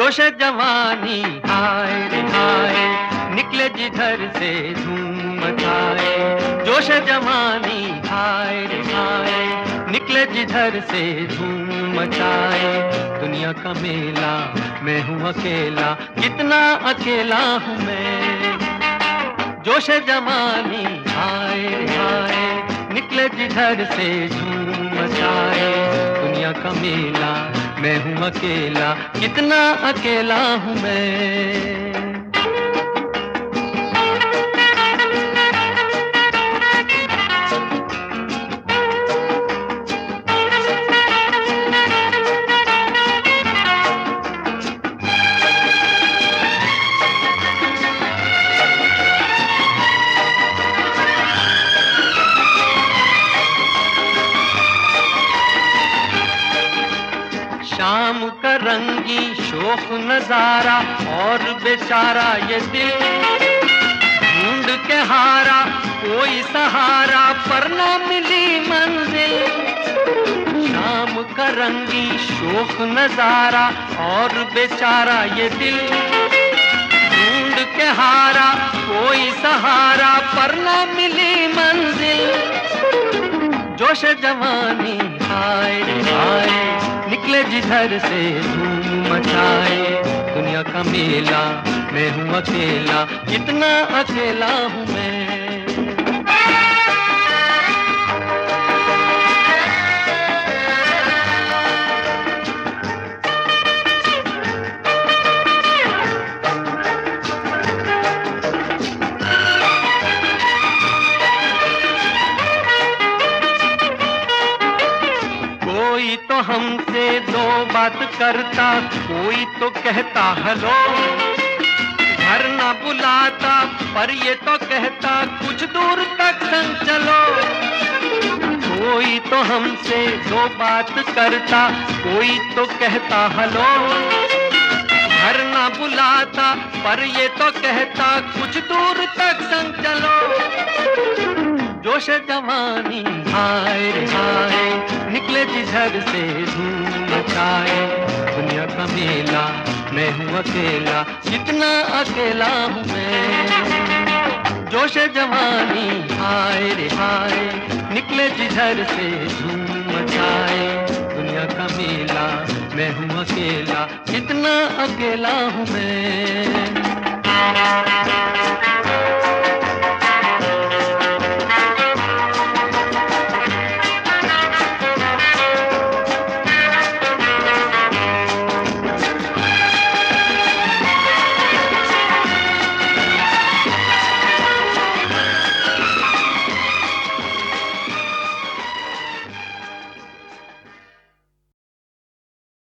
जोश जवानी हाय रे हाय, निकले जिधर से धूम मचाए। जोश जवानी हाय रे हाय, निकले जिधर से धूम मचाए। दुनिया का मेला मैं हूँ अकेला, कितना अकेला हूँ मैं। जोश जवानी हाय रे हाय, निकले जिधर से धूम मचाए। दुनिया का मेला मैं हूँ अकेला, कितना अकेला हूँ मैं। शाम का रंगी शोख नजारा और बेचारा ये दिल ढूंढ के हारा, कोई सहारा पर ना मिली मंजिल। शाम का रंगी शोख नजारा और बेचारा ये दिल ढूंढ के हारा, कोई सहारा पर ना मिली मंजिल। जोश जवानी हाय रे हाय, निकले जिधर से धूम मचाए। दुनिया का मेला मैं हूँ अकेला, कितना अकेला हूँ मैं। कोई तो हमसे दो बात करता, कोई तो कहता हेलो। घर ना बुलाता पर ये तो कहता कुछ दूर तक संग चलो। कोई तो हमसे दो बात करता, कोई तो कहता हेलो। घर ना बुलाता पर ये तो कहता कुछ दूर तक संग चलो। जोश जवानी हाय रे हाय, निकले जिधर से धूम मचाए। दुनिया का मेला मैं हूँ अकेला, कितना अकेला हूँ मैं। जोश जवानी हाय रे हाय, निकले जिधर से धूम मचाए। दुनिया का मेला मैं हूँ अकेला, कितना अकेला हूँ मैं।